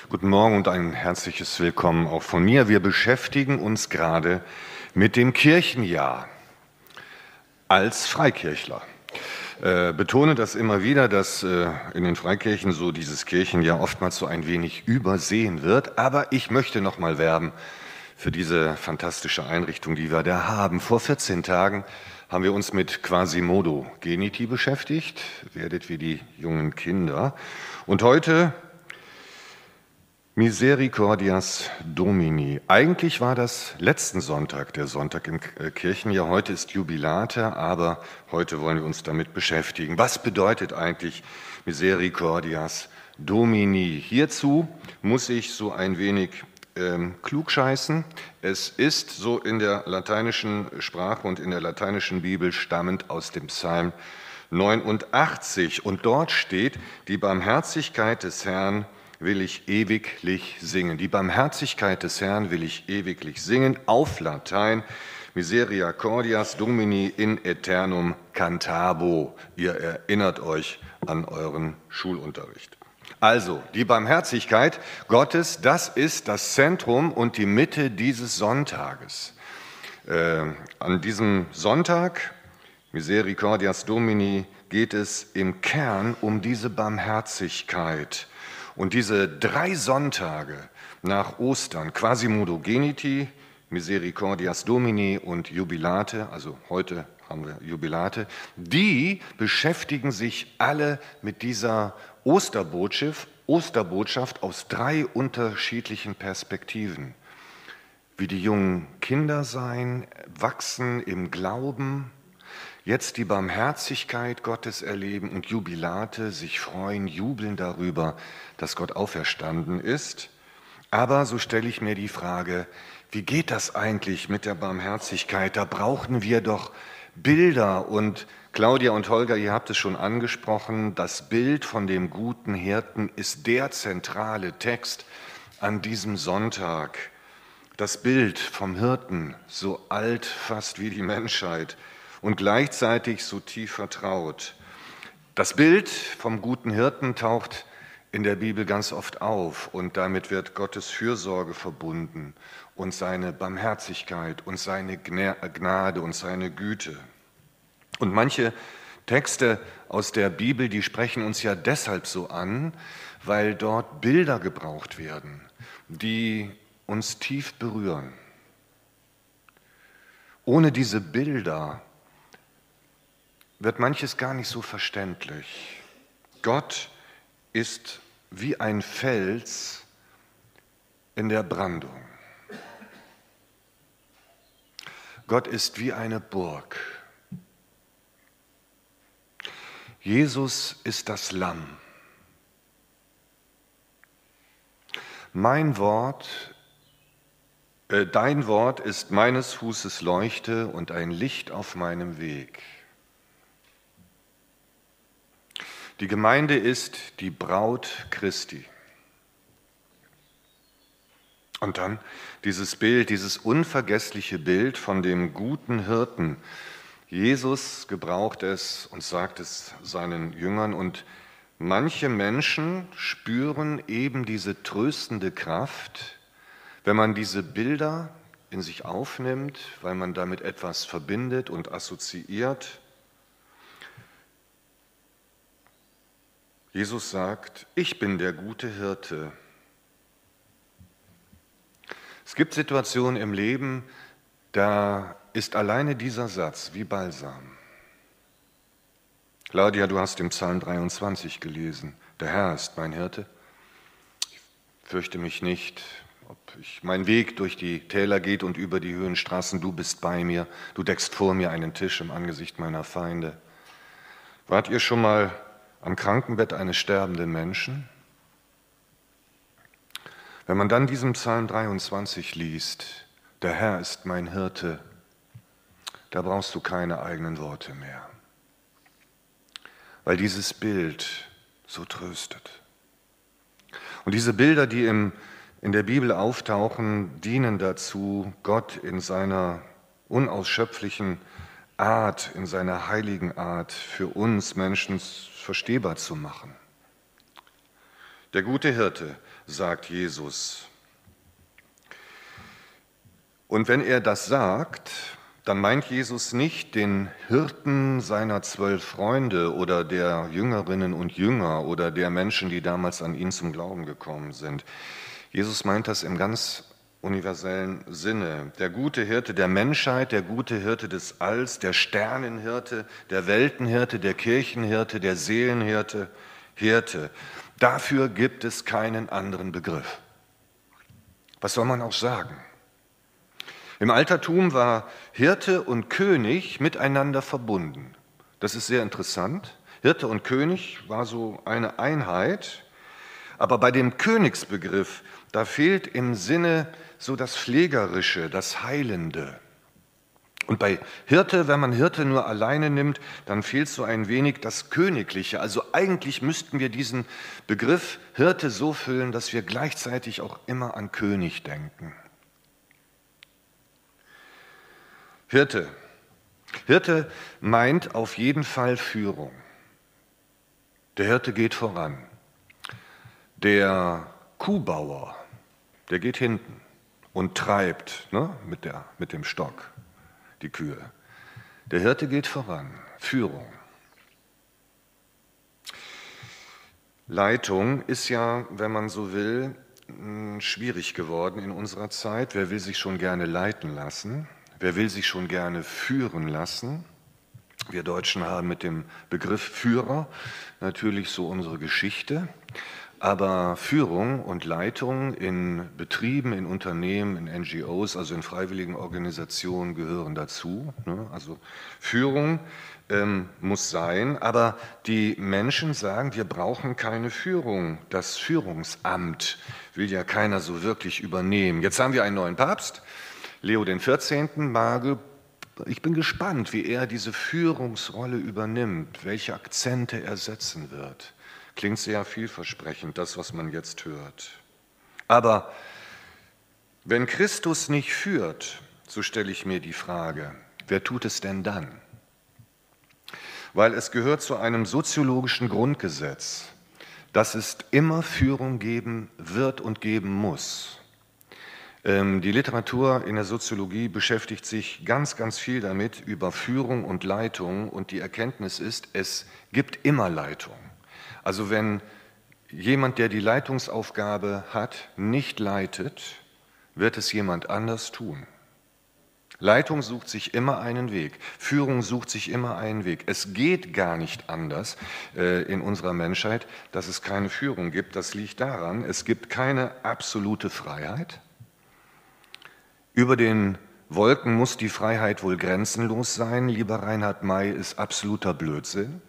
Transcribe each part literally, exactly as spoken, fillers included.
Guten Morgen und ein herzliches Willkommen auch von mir. Wir beschäftigen uns gerade mit dem Kirchenjahr als Freikirchler. Äh, betone das immer wieder, dass äh, in den Freikirchen so dieses Kirchenjahr oftmals so ein wenig übersehen wird. Aber ich möchte noch mal werben für diese fantastische Einrichtung, die wir da haben. Vor vierzehn Tagen haben wir uns mit Quasimodo Geniti beschäftigt, werdet wie die jungen Kinder. Und heute Misericordias Domini. Eigentlich war das letzten Sonntag, der Sonntag im Kirchenjahr. Heute ist Jubilate, aber heute wollen wir uns damit beschäftigen. Was bedeutet eigentlich Misericordias Domini? Hierzu muss ich so ein wenig ähm, klugscheißen. Es ist so in der lateinischen Sprache und in der lateinischen Bibel stammend aus dem Psalm neunundachtzig. Und dort steht, die Barmherzigkeit des Herrn will ich ewiglich singen. Die Barmherzigkeit des Herrn will ich ewiglich singen. Auf Latein, Misericordias Domini in aeternum cantabo. Ihr erinnert euch an euren Schulunterricht. Also, die Barmherzigkeit Gottes, das ist das Zentrum und die Mitte dieses Sonntages. Äh, an diesem Sonntag, Misericordias Domini, geht es im Kern um diese Barmherzigkeit. Und diese drei Sonntage nach Ostern, Quasimodo Geniti, Misericordias Domini und Jubilate, also heute haben wir Jubilate, die beschäftigen sich alle mit dieser Osterbotschaft, Osterbotschaft aus drei unterschiedlichen Perspektiven. Wie die jungen Kinder sein, wachsen im Glauben, jetzt die Barmherzigkeit Gottes erleben und Jubilate, sich freuen, jubeln darüber, dass Gott auferstanden ist. Aber so stelle ich mir die Frage, wie geht das eigentlich mit der Barmherzigkeit? Da brauchen wir doch Bilder. Und Claudia und Holger, ihr habt es schon angesprochen, das Bild von dem guten Hirten ist der zentrale Text an diesem Sonntag. Das Bild vom Hirten, so alt fast wie die Menschheit, und gleichzeitig so tief vertraut. Das Bild vom guten Hirten taucht in der Bibel ganz oft auf und damit wird Gottes Fürsorge verbunden und seine Barmherzigkeit und seine Gnade und seine Güte. Und manche Texte aus der Bibel, die sprechen uns ja deshalb so an, weil dort Bilder gebraucht werden, die uns tief berühren. Ohne diese Bilder wird manches gar nicht so verständlich. Gott ist wie ein Fels in der Brandung. Gott ist wie eine Burg. Jesus ist das Lamm. Mein Wort, äh, dein Wort ist meines Fußes Leuchte und ein Licht auf meinem Weg. Die Gemeinde ist die Braut Christi. Und dann dieses Bild, dieses unvergessliche Bild von dem guten Hirten. Jesus gebraucht es und sagt es seinen Jüngern und manche Menschen spüren eben diese tröstende Kraft, wenn man diese Bilder in sich aufnimmt, weil man damit etwas verbindet und assoziiert. Jesus sagt, ich bin der gute Hirte. Es gibt Situationen im Leben, da ist alleine dieser Satz wie Balsam. Claudia, du hast im Psalm dreiundzwanzig gelesen, der Herr ist mein Hirte. Ich fürchte mich nicht, ob ich mein Weg durch die Täler geht und über die Höhenstraßen, du bist bei mir, du deckst vor mir einen Tisch im Angesicht meiner Feinde. Wart ihr schon mal am Krankenbett eines sterbenden Menschen? Wenn man dann diesen Psalm dreiundzwanzig liest, der Herr ist mein Hirte, da brauchst du keine eigenen Worte mehr, weil dieses Bild so tröstet. Und diese Bilder, die im, in der Bibel auftauchen, dienen dazu, Gott in seiner unausschöpflichen Art, in seiner heiligen Art für uns Menschen verstehbar zu machen. Der gute Hirte, sagt Jesus. Und wenn er das sagt, dann meint Jesus nicht den Hirten seiner zwölf Freunde oder der Jüngerinnen und Jünger oder der Menschen, die damals an ihn zum Glauben gekommen sind. Jesus meint das im ganz universellen Sinne. Der gute Hirte der Menschheit, der gute Hirte des Alls, der Sternenhirte, der Weltenhirte, der Kirchenhirte, der Seelenhirte, Hirte. Dafür gibt es keinen anderen Begriff. Was soll man auch sagen? Im Altertum war Hirte und König miteinander verbunden. Das ist sehr interessant. Hirte und König war so eine Einheit. Aber bei dem Königsbegriff, da fehlt im Sinne so das Pflegerische, das Heilende. Und bei Hirte, wenn man Hirte nur alleine nimmt, dann fehlt so ein wenig das Königliche. Also eigentlich müssten wir diesen Begriff Hirte so füllen, dass wir gleichzeitig auch immer an König denken. Hirte. Hirte meint auf jeden Fall Führung. Der Hirte geht voran. Der Kuhbauer, der geht hinten und treibt ne, mit, der, mit dem Stock die Kühe. Der Hirte geht voran. Führung. Leitung ist ja, wenn man so will, schwierig geworden in unserer Zeit. Wer will sich schon gerne leiten lassen? Wer will sich schon gerne führen lassen? Wir Deutschen haben mit dem Begriff Führer natürlich so unsere Geschichte. Aber Führung und Leitung in Betrieben, in Unternehmen, in N G Os, also in freiwilligen Organisationen gehören dazu. Also Führung ähm, muss sein, aber die Menschen sagen, wir brauchen keine Führung. Das Führungsamt will ja keiner so wirklich übernehmen. Jetzt haben wir einen neuen Papst, Leo den vierzehnten. Marge, ich bin gespannt, wie er diese Führungsrolle übernimmt, welche Akzente er setzen wird. Klingt sehr vielversprechend, das, was man jetzt hört. Aber wenn Christus nicht führt, so stelle ich mir die Frage, wer tut es denn dann? Weil es gehört zu einem soziologischen Grundgesetz, dass es immer Führung geben wird und geben muss. Die Literatur in der Soziologie beschäftigt sich ganz, ganz viel damit über Führung und Leitung und die Erkenntnis ist, es gibt immer Leitung. Also wenn jemand, der die Leitungsaufgabe hat, nicht leitet, wird es jemand anders tun. Leitung sucht sich immer einen Weg, Führung sucht sich immer einen Weg. Es geht gar nicht anders äh, in unserer Menschheit, dass es keine Führung gibt. Das liegt daran, es gibt keine absolute Freiheit. Über den Wolken muss die Freiheit wohl grenzenlos sein. Lieber Reinhard May, ist absoluter Blödsinn.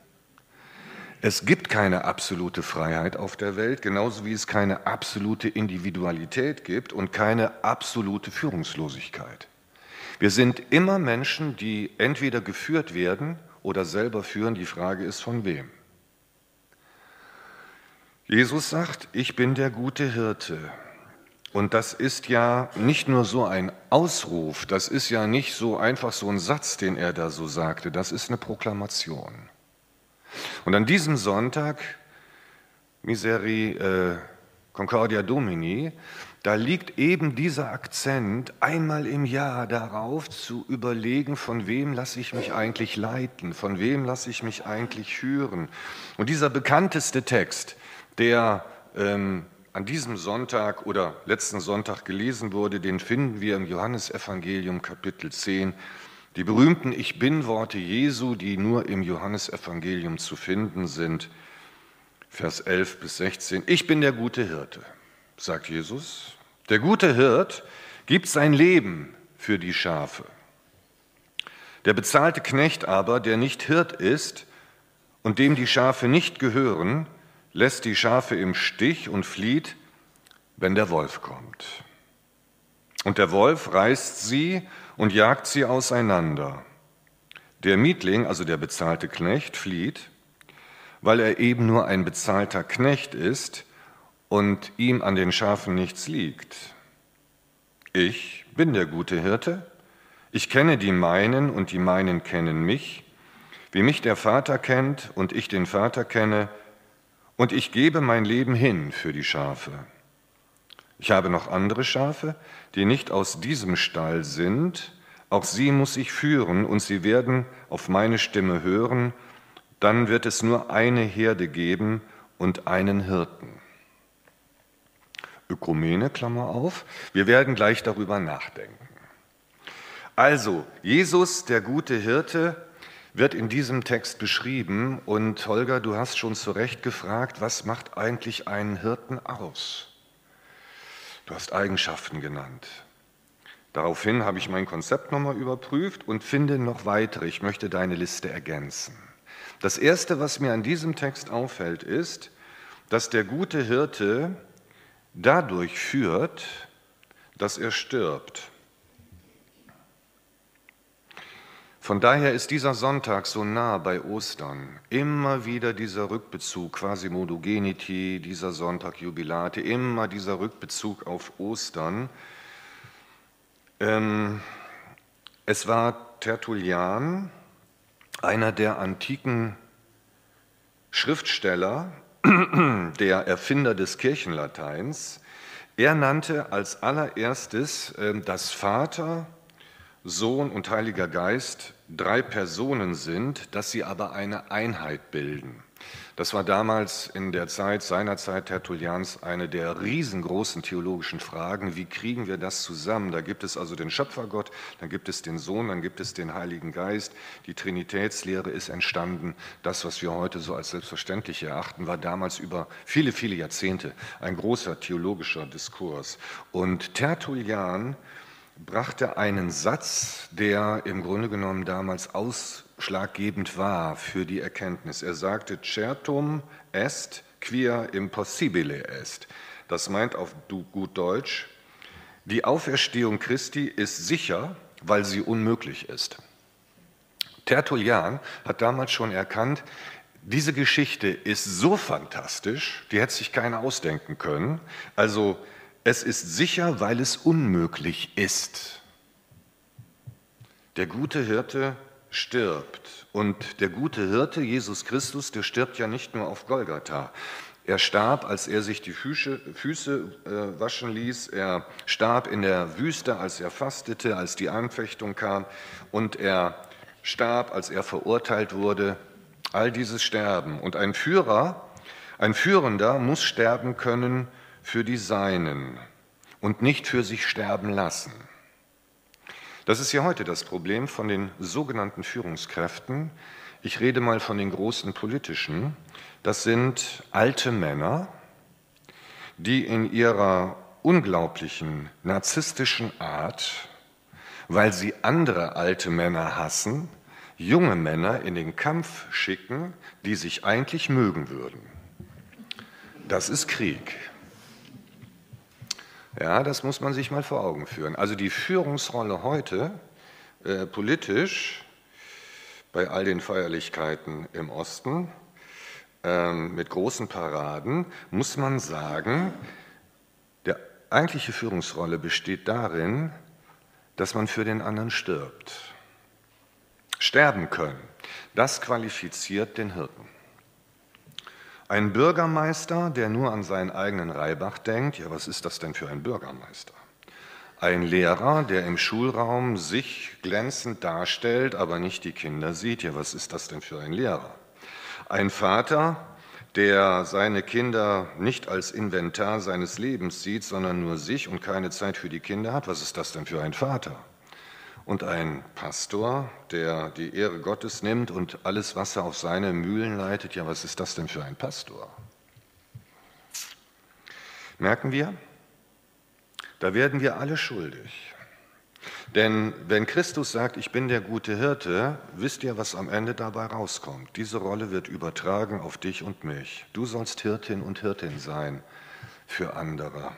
Es gibt keine absolute Freiheit auf der Welt, genauso wie es keine absolute Individualität gibt und keine absolute Führungslosigkeit. Wir sind immer Menschen, die entweder geführt werden oder selber führen. Die Frage ist, von wem? Jesus sagt, ich bin der gute Hirte. Und das ist ja nicht nur so ein Ausruf, das ist ja nicht so einfach so ein Satz, den er da so sagte, das ist eine Proklamation. Und an diesem Sonntag, Miseri äh, Concordia Domini, da liegt eben dieser Akzent einmal im Jahr darauf zu überlegen, von wem lasse ich mich eigentlich leiten, von wem lasse ich mich eigentlich führen. Und dieser bekannteste Text, der ähm, an diesem Sonntag oder letzten Sonntag gelesen wurde, den finden wir im Johannesevangelium Kapitel zehn. Die berühmten Ich-Bin-Worte Jesu, die nur im Johannesevangelium zu finden sind, Vers elf bis sechzehn. Ich bin der gute Hirte, sagt Jesus. Der gute Hirt gibt sein Leben für die Schafe. Der bezahlte Knecht aber, der nicht Hirt ist und dem die Schafe nicht gehören, lässt die Schafe im Stich und flieht, wenn der Wolf kommt. Und der Wolf reißt sie und jagt sie auseinander. Der Mietling, also der bezahlte Knecht, flieht, weil er eben nur ein bezahlter Knecht ist und ihm an den Schafen nichts liegt. Ich bin der gute Hirte, ich kenne die meinen und die meinen kennen mich, wie mich der Vater kennt und ich den Vater kenne und ich gebe mein Leben hin für die Schafe. Ich habe noch andere Schafe, die nicht aus diesem Stall sind. Auch sie muss ich führen, und sie werden auf meine Stimme hören. Dann wird es nur eine Herde geben und einen Hirten. Ökumene, Klammer auf. Wir werden gleich darüber nachdenken. Also, Jesus, der gute Hirte, wird in diesem Text beschrieben. Und Holger, du hast schon zu Recht gefragt, was macht eigentlich einen Hirten aus? Du hast Eigenschaften genannt. Daraufhin habe ich mein Konzept nochmal überprüft und finde noch weitere. Ich möchte deine Liste ergänzen. Das Erste, was mir an diesem Text auffällt, ist, dass der gute Hirte dadurch führt, dass er stirbt. Von daher ist dieser Sonntag so nah bei Ostern. Immer wieder dieser Rückbezug, Quasimodo Geniti, dieser Sonntag Jubilate, immer dieser Rückbezug auf Ostern. Ähm, es war Tertullian, einer der antiken Schriftsteller, der Erfinder des Kirchenlateins. Er nannte als allererstes, äh, dass Vater, Sohn und Heiliger Geist drei Personen sind, dass sie aber eine Einheit bilden. Das war damals in der Zeit, seiner Zeit Tertullians, eine der riesengroßen theologischen Fragen. Wie kriegen wir das zusammen? Da gibt es also den Schöpfergott, dann gibt es den Sohn, dann gibt es den Heiligen Geist. Die Trinitätslehre ist entstanden. Das, was wir heute so als selbstverständlich erachten, war damals über viele, viele Jahrzehnte ein großer theologischer Diskurs. Und Tertullian brachte einen Satz, der im Grunde genommen damals ausschlaggebend war für die Erkenntnis. Er sagte, certum est quia impossibile est. Das meint auf gut Deutsch, die Auferstehung Christi ist sicher, weil sie unmöglich ist. Tertullian hat damals schon erkannt, diese Geschichte ist so fantastisch, die hätte sich keiner ausdenken können. Also es ist sicher, weil es unmöglich ist. Der gute Hirte stirbt. Und der gute Hirte, Jesus Christus, der stirbt ja nicht nur auf Golgatha. Er starb, als er sich die Füße, Füße äh, waschen ließ. Er starb in der Wüste, als er fastete, als die Anfechtung kam. Und er starb, als er verurteilt wurde. All dieses Sterben. Und ein Führer, ein Führender muss sterben können für die Seinen und nicht für sich sterben lassen. Das ist ja heute das Problem von den sogenannten Führungskräften. Ich rede mal von den großen politischen. Das sind alte Männer, die in ihrer unglaublichen narzisstischen Art, weil sie andere alte Männer hassen, junge Männer in den Kampf schicken, die sich eigentlich mögen würden. Das ist Krieg. Ja, das muss man sich mal vor Augen führen. Also die Führungsrolle heute, äh, politisch, bei all den Feierlichkeiten im Osten, äh, mit großen Paraden, muss man sagen, die eigentliche Führungsrolle besteht darin, dass man für den anderen stirbt. Sterben können, das qualifiziert den Hirten. Ein Bürgermeister, der nur an seinen eigenen Reibach denkt, ja, was ist das denn für ein Bürgermeister? Ein Lehrer, der im Schulraum sich glänzend darstellt, aber nicht die Kinder sieht, ja, was ist das denn für ein Lehrer? Ein Vater, der seine Kinder nicht als Inventar seines Lebens sieht, sondern nur sich und keine Zeit für die Kinder hat, was ist das denn für ein Vater? Und ein Pastor, der die Ehre Gottes nimmt und alles Wasser auf seine Mühlen leitet, ja, was ist das denn für ein Pastor? Merken wir? Da werden wir alle schuldig. Denn wenn Christus sagt, ich bin der gute Hirte, wisst ihr, was am Ende dabei rauskommt? Diese Rolle wird übertragen auf dich und mich. Du sollst Hirtin und Hirtin sein für andere.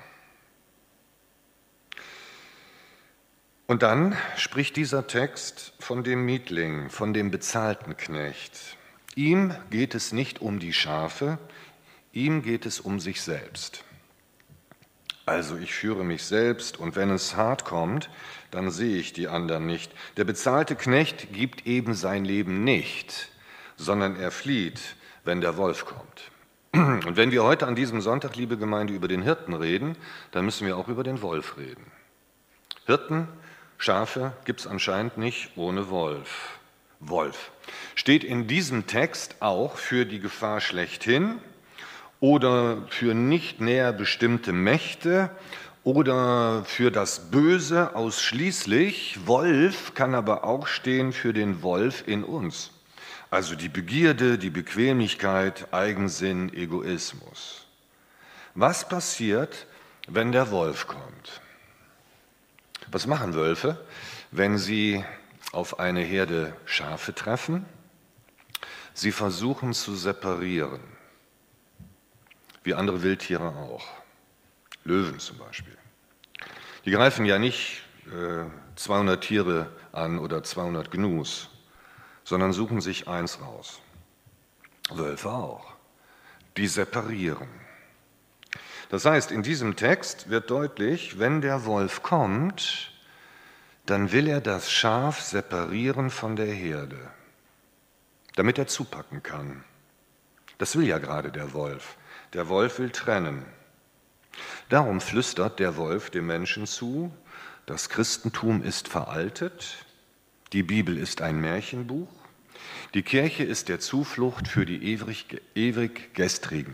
Und dann spricht dieser Text von dem Mietling, von dem bezahlten Knecht. Ihm geht es nicht um die Schafe, ihm geht es um sich selbst. Also ich führe mich selbst und wenn es hart kommt, dann sehe ich die anderen nicht. Der bezahlte Knecht gibt eben sein Leben nicht, sondern er flieht, wenn der Wolf kommt. Und wenn wir heute an diesem Sonntag, liebe Gemeinde, über den Hirten reden, dann müssen wir auch über den Wolf reden. Hirten, Schafe gibt es anscheinend nicht ohne Wolf. Wolf steht in diesem Text auch für die Gefahr schlechthin oder für nicht näher bestimmte Mächte oder für das Böse ausschließlich. Wolf kann aber auch stehen für den Wolf in uns. Also die Begierde, die Bequemlichkeit, Eigensinn, Egoismus. Was passiert, wenn der Wolf kommt? Was machen Wölfe, wenn sie auf eine Herde Schafe treffen? Sie versuchen zu separieren, wie andere Wildtiere auch. Löwen zum Beispiel. Die greifen ja nicht äh, zweihundert Tiere an oder zweihundert Gnus, sondern suchen sich eins raus. Wölfe auch. Die separieren. Das heißt, in diesem Text wird deutlich, wenn der Wolf kommt, dann will er das Schaf separieren von der Herde, damit er zupacken kann. Das will ja gerade der Wolf. Der Wolf will trennen. Darum flüstert der Wolf dem Menschen zu, das Christentum ist veraltet, die Bibel ist ein Märchenbuch, die Kirche ist der Zuflucht für die ewig, ewig Gestrigen.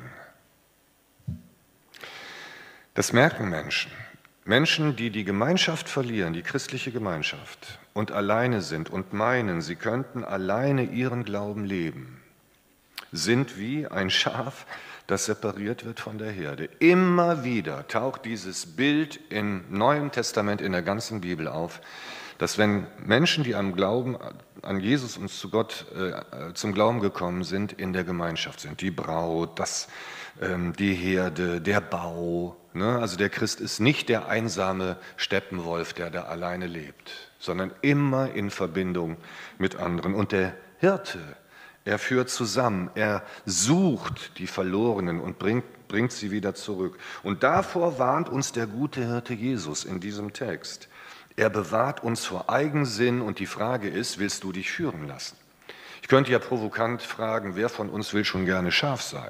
Das merken Menschen. Menschen, die die Gemeinschaft verlieren, die christliche Gemeinschaft, und alleine sind und meinen, sie könnten alleine ihren Glauben leben, sind wie ein Schaf, das separiert wird von der Herde. Immer wieder taucht dieses Bild im Neuen Testament in der ganzen Bibel auf, dass wenn Menschen, die am Glauben an Jesus und zu Gott äh, zum Glauben gekommen sind, in der Gemeinschaft sind, die Braut, das, ähm, die Herde, der Bau, ne? Also der Christ ist nicht der einsame Steppenwolf, der da alleine lebt, sondern immer in Verbindung mit anderen. Und der Hirte, er führt zusammen, er sucht die Verlorenen und bringt, bringt sie wieder zurück. Und davor warnt uns der gute Hirte Jesus in diesem Text. Er bewahrt uns vor Eigensinn und die Frage ist, willst du dich führen lassen? Ich könnte ja provokant fragen, wer von uns will schon gerne Schaf sein?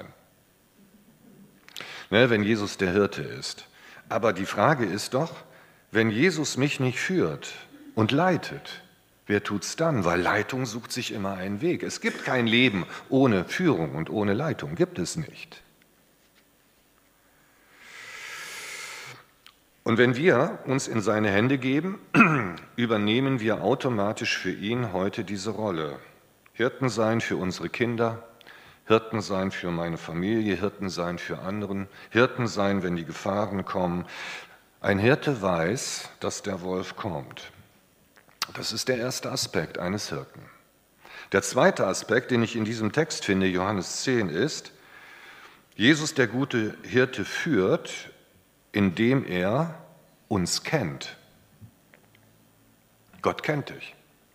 Ne, wenn Jesus der Hirte ist. Aber die Frage ist doch, wenn Jesus mich nicht führt und leitet, wer tut's dann? Weil Leitung sucht sich immer einen Weg. Es gibt kein Leben ohne Führung und ohne Leitung, gibt es nicht. Und wenn wir uns in seine Hände geben, übernehmen wir automatisch für ihn heute diese Rolle. Hirten sein für unsere Kinder, Hirten sein für meine Familie, Hirten sein für anderen, Hirten sein, wenn die Gefahren kommen. Ein Hirte weiß, dass der Wolf kommt. Das ist der erste Aspekt eines Hirten. Der zweite Aspekt, den ich in diesem Text finde, Johannes zehn, ist, Jesus, der gute Hirte, führt, indem er uns kennt. Gott kennt dich.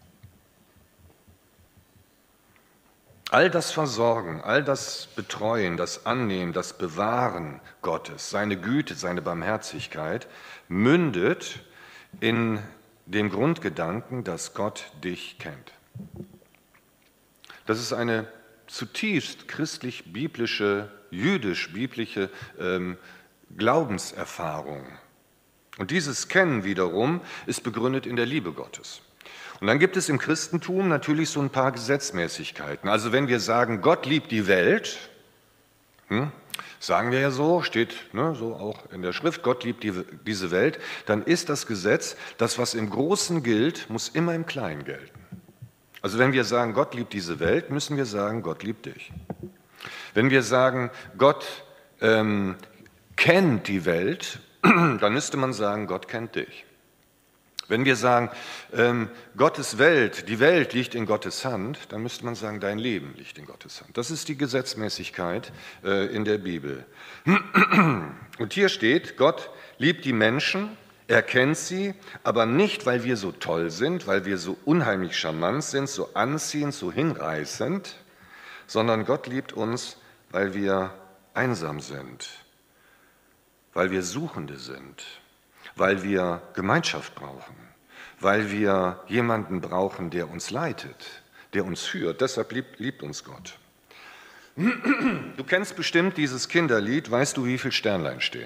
All das Versorgen, all das Betreuen, das Annehmen, das Bewahren Gottes, seine Güte, seine Barmherzigkeit, mündet in dem Grundgedanken, dass Gott dich kennt. Das ist eine zutiefst christlich-biblische, jüdisch-biblische ähm, Glaubenserfahrung. Und dieses Kennen wiederum ist begründet in der Liebe Gottes. Und dann gibt es im Christentum natürlich so ein paar Gesetzmäßigkeiten. Also wenn wir sagen, Gott liebt die Welt, hm, sagen wir ja so, steht ne, so auch in der Schrift, Gott liebt die, diese Welt, dann ist das Gesetz, das, was im Großen gilt, muss immer im Kleinen gelten. Also wenn wir sagen, Gott liebt diese Welt, müssen wir sagen, Gott liebt dich. Wenn wir sagen, Gott ähm, kennt die Welt, dann müsste man sagen, Gott kennt dich. Wenn wir sagen, ähm, Gottes Welt, die Welt liegt in Gottes Hand, dann müsste man sagen, dein Leben liegt in Gottes Hand. Das ist die Gesetzmäßigkeit äh, in der Bibel. Und hier steht, Gott liebt die Menschen, er kennt sie, aber nicht, weil wir so toll sind, weil wir so unheimlich charmant sind, so anziehend, so hinreißend, sondern Gott liebt uns, weil wir einsam sind, weil wir Suchende sind, weil wir Gemeinschaft brauchen, weil wir jemanden brauchen, der uns leitet, der uns führt. Deshalb liebt, liebt uns Gott. Du kennst bestimmt dieses Kinderlied, weißt du, wie viele Sternlein stehen?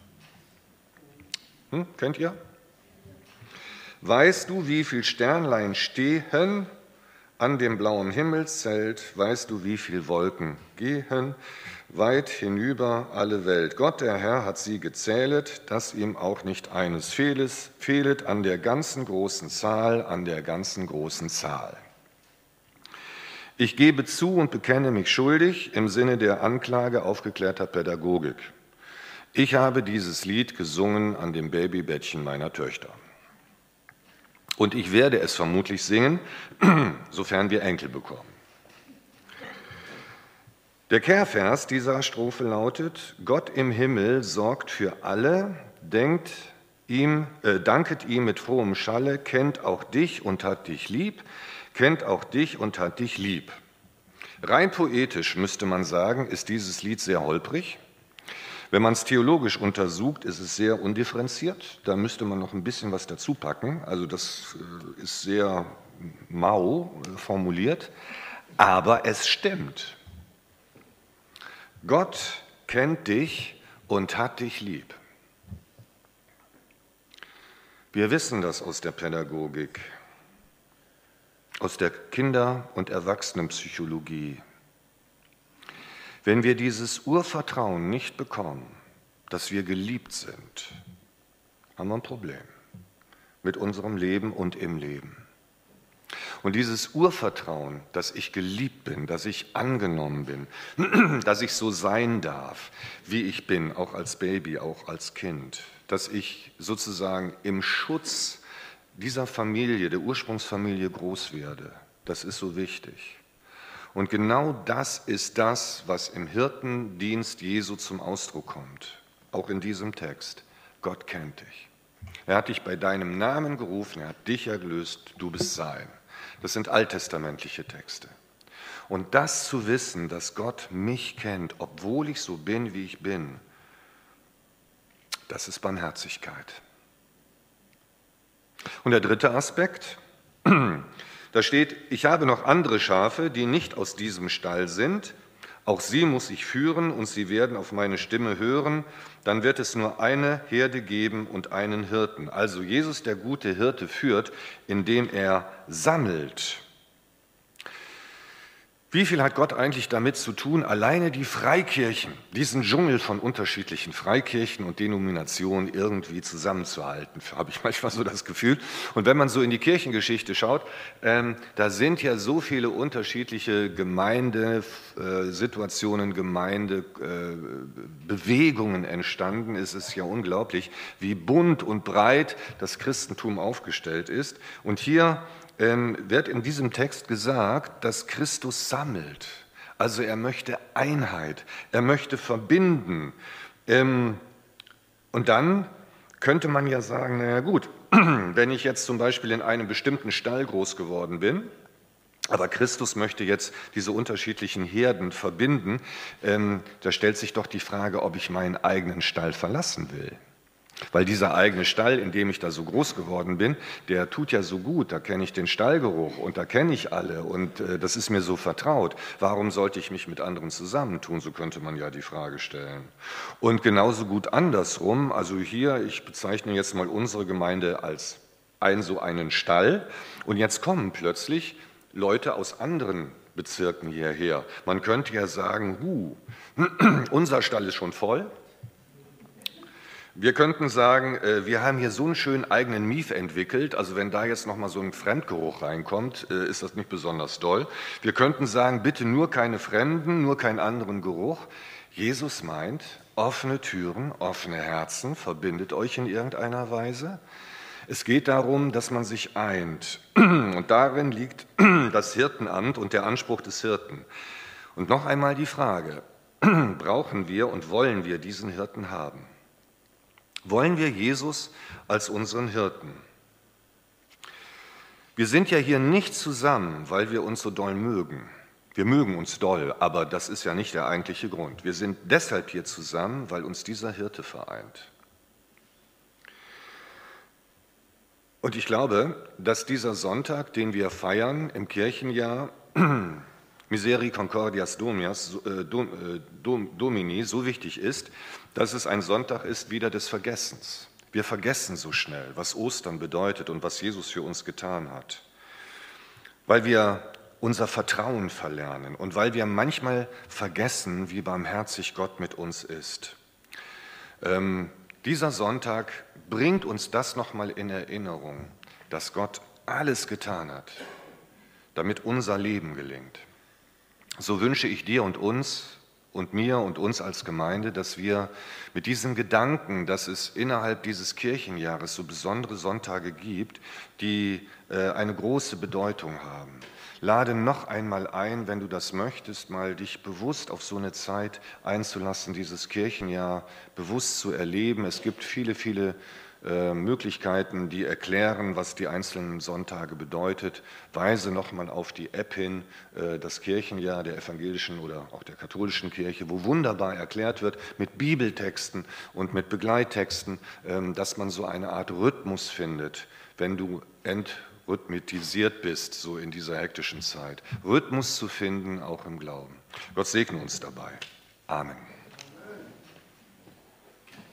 Hm, kennt ihr? Weißt du, wie viele Sternlein stehen an dem blauen Himmelszelt? Weißt du, wie viele Wolken gehen weit hinüber alle Welt? Gott, der Herr, hat sie gezählet, dass ihm auch nicht eines fehlet, fehlet an der ganzen großen Zahl, an der ganzen großen Zahl. Ich gebe zu und bekenne mich schuldig im Sinne der Anklage aufgeklärter Pädagogik. Ich habe dieses Lied gesungen an dem Babybettchen meiner Töchter. Und ich werde es vermutlich singen, sofern wir Enkel bekommen. Der Kehrvers dieser Strophe lautet: Gott im Himmel sorgt für alle, denkt ihm, äh, danket ihm mit frohem Schalle, kennt auch dich und hat dich lieb, kennt auch dich und hat dich lieb. Rein poetisch müsste man sagen, ist dieses Lied sehr holprig. Wenn man es theologisch untersucht, ist es sehr undifferenziert. Da müsste man noch ein bisschen was dazu packen. Also das ist sehr mau formuliert, aber es stimmt. Gott kennt dich und hat dich lieb. Wir wissen das aus der Pädagogik, aus der Kinder- und Erwachsenenpsychologie. Wenn wir dieses Urvertrauen nicht bekommen, dass wir geliebt sind, haben wir ein Problem mit unserem Leben und im Leben. Und dieses Urvertrauen, dass ich geliebt bin, dass ich angenommen bin, dass ich so sein darf, wie ich bin, auch als Baby, auch als Kind, dass ich sozusagen im Schutz dieser Familie, der Ursprungsfamilie groß werde, das ist so wichtig. Und genau das ist das, was im Hirtendienst Jesu zum Ausdruck kommt, auch in diesem Text. Gott kennt dich. Er hat dich bei deinem Namen gerufen, er hat dich erlöst, du bist sein. Das sind alttestamentliche Texte. Und das zu wissen, dass Gott mich kennt, obwohl ich so bin, wie ich bin, das ist Barmherzigkeit. Und der dritte Aspekt, da steht: Ich habe noch andere Schafe, die nicht aus diesem Stall sind. Auch sie muss ich führen und sie werden auf meine Stimme hören. Dann wird es nur eine Herde geben und einen Hirten. Also Jesus, der gute Hirte, führt, indem er sammelt. Wie viel hat Gott eigentlich damit zu tun, alleine die Freikirchen, diesen Dschungel von unterschiedlichen Freikirchen und Denominationen irgendwie zusammenzuhalten, habe ich manchmal so das Gefühl. Und wenn man so in die Kirchengeschichte schaut, ähm, da sind ja so viele unterschiedliche Gemeindesituationen, Gemeindebewegungen entstanden. Es ist ja unglaublich, wie bunt und breit das Christentum aufgestellt ist. Und hier Ähm, wird in diesem Text gesagt, dass Christus sammelt. Also er möchte Einheit, er möchte verbinden. Ähm, und dann könnte man ja sagen, naja gut, wenn ich jetzt zum Beispiel in einem bestimmten Stall groß geworden bin, aber Christus möchte jetzt diese unterschiedlichen Herden verbinden, ähm, da stellt sich doch die Frage, ob ich meinen eigenen Stall verlassen will. Weil dieser eigene Stall, in dem ich da so groß geworden bin, der tut ja so gut, da kenne ich den Stallgeruch und da kenne ich alle und äh, das ist mir so vertraut. Warum sollte ich mich mit anderen zusammentun? So könnte man ja die Frage stellen. Und genauso gut andersrum, also hier, ich bezeichne jetzt mal unsere Gemeinde als ein so einen Stall und jetzt kommen plötzlich Leute aus anderen Bezirken hierher. Man könnte ja sagen, huh, unser Stall ist schon voll. Wir könnten sagen, wir haben hier so einen schönen eigenen Mief entwickelt, also wenn da jetzt nochmal so ein Fremdgeruch reinkommt, ist das nicht besonders doll. Wir könnten sagen, bitte nur keine Fremden, nur keinen anderen Geruch. Jesus meint, offene Türen, offene Herzen, verbindet euch in irgendeiner Weise. Es geht darum, dass man sich eint und darin liegt das Hirtenamt und der Anspruch des Hirten. Und noch einmal die Frage, brauchen wir und wollen wir diesen Hirten haben? Wollen wir Jesus als unseren Hirten? Wir sind ja hier nicht zusammen, weil wir uns so doll mögen. Wir mögen uns doll, aber das ist ja nicht der eigentliche Grund. Wir sind deshalb hier zusammen, weil uns dieser Hirte vereint. Und ich glaube, dass dieser Sonntag, den wir feiern im Kirchenjahr, Miseri Concordias Domias, äh, Dom, äh, Dom, Domini so wichtig ist, dass es ein Sonntag ist wieder des Vergessens. Wir vergessen so schnell, was Ostern bedeutet und was Jesus für uns getan hat, weil wir unser Vertrauen verlernen und weil wir manchmal vergessen, wie barmherzig Gott mit uns ist. Ähm, dieser Sonntag bringt uns das nochmal in Erinnerung, dass Gott alles getan hat, damit unser Leben gelingt. So wünsche ich dir und uns und mir und uns als Gemeinde, dass wir mit diesem Gedanken, dass es innerhalb dieses Kirchenjahres so besondere Sonntage gibt, die äh, eine große Bedeutung haben. Lade noch einmal ein, wenn du das möchtest, mal dich bewusst auf so eine Zeit einzulassen, dieses Kirchenjahr bewusst zu erleben. Es gibt viele, viele äh, Möglichkeiten, die erklären, was die einzelnen Sonntage bedeutet. Weise nochmal auf die App hin, äh, das Kirchenjahr der evangelischen oder auch der katholischen Kirche, wo wunderbar erklärt wird mit Bibeltexten und mit Begleittexten, äh, dass man so eine Art Rhythmus findet, wenn du entrhythmisiert bist, so in dieser hektischen Zeit. Rhythmus zu finden, auch im Glauben. Gott segne uns dabei. Amen.